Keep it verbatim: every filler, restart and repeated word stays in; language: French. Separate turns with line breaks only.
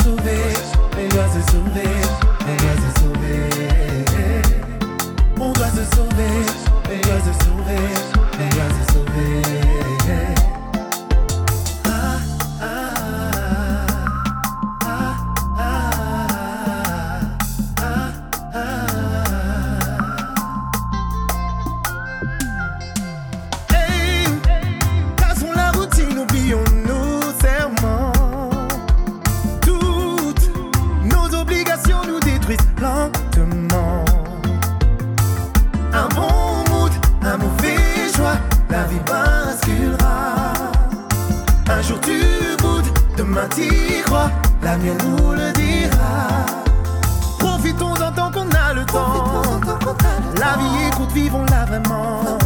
sauver, on doit se sauver, on doit se sauver. On doit se sauver, on doit se sauver, on doit se sauver. Ah, ah, ah, ah, ah, ah. Hey, cassons la routine, oublions nos serments. Toutes nos obligations nous détruisent lentement. Un bon mood, un mauvais choix, la vie basculera. Un jour tu boudes, demain t'y crois, l'avenir nous le dira. Profitons en tant qu'on a le temps. La vie est courte, vivons-la vraiment.